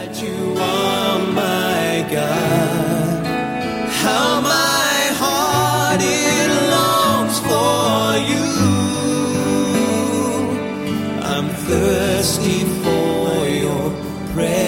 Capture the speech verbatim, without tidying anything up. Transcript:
that you are my God. How my heart it longs for you. I'm thirsty for your presence.